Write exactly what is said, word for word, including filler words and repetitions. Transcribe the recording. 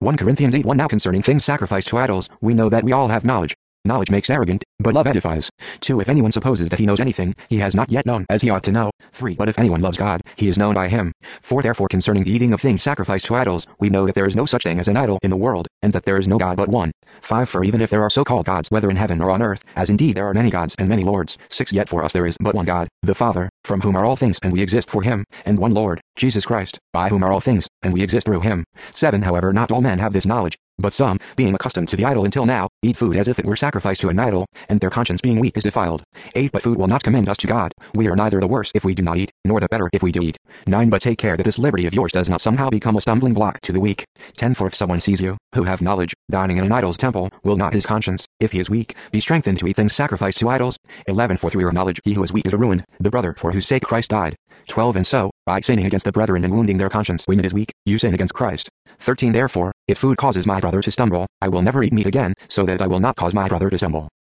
First Corinthians eight one. Now concerning things sacrificed to idols, we know that we all have knowledge. Knowledge makes arrogant, but love edifies. two. If anyone supposes that he knows anything, he has not yet known as he ought to know. three. But if anyone loves God, he is known by him. four. Therefore concerning the eating of things sacrificed to idols, we know that there is no such thing as an idol in the world, and that there is no God but one. five. For even if there are so-called gods, whether in heaven or on earth, as indeed there are many gods and many lords. six. Yet for us there is but one God, the Father, from whom are all things and we exist for him, and one Lord, Jesus Christ, by whom are all things, and we exist through him. seven. However, not all men have this knowledge. But some, being accustomed to the idol until now, eat food as if it were sacrificed to an idol, and their conscience being weak is defiled. eight. But food will not commend us to God. We are neither the worse if we do not eat, nor the better if we do eat. nine. But take care that this liberty of yours does not somehow become a stumbling block to the weak. ten. For if someone sees you, who have knowledge, dining in an idol's temple, will not his conscience, if he is weak, be strengthened to eat things sacrificed to idols? eleven. For through your knowledge he who is weak is ruined, the brother for whose sake Christ died. twelve. And so, by sinning against the brethren and wounding their conscience when it is weak, you sin against Christ. thirteen. Therefore, if food causes my brother to stumble, I will never eat meat again, so that I will not cause my brother to stumble.